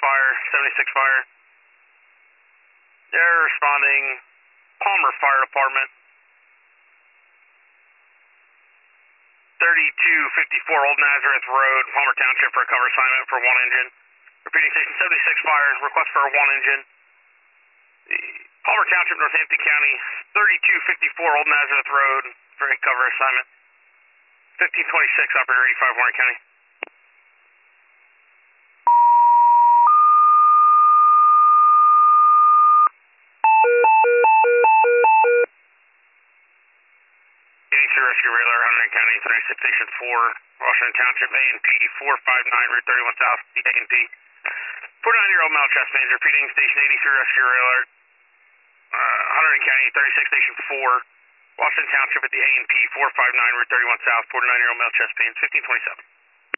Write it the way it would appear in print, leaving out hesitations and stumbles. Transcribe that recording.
fire, 76 fire. They're responding, Palmer Fire Department. 3254 Old Nazareth Road, Palmer Township for a cover assignment for one engine. Repeating station 76 fire, request for one engine. Palmer Township, Northampton County, 3254 Old Nazareth Road for a cover assignment. 1526, operator 85 Warren County. Rescue Radar, Hunterdon County, 36 Station 4, Washington Township, A&P 459, Route 31 South, A&P. 49-year-old male chest pains, repeating station 83 Rescue Radar, Hunterdon County, 36 Station 4, Washington Township at the A&P 459, Route 31 South, 49-year-old male chest pains, 1527.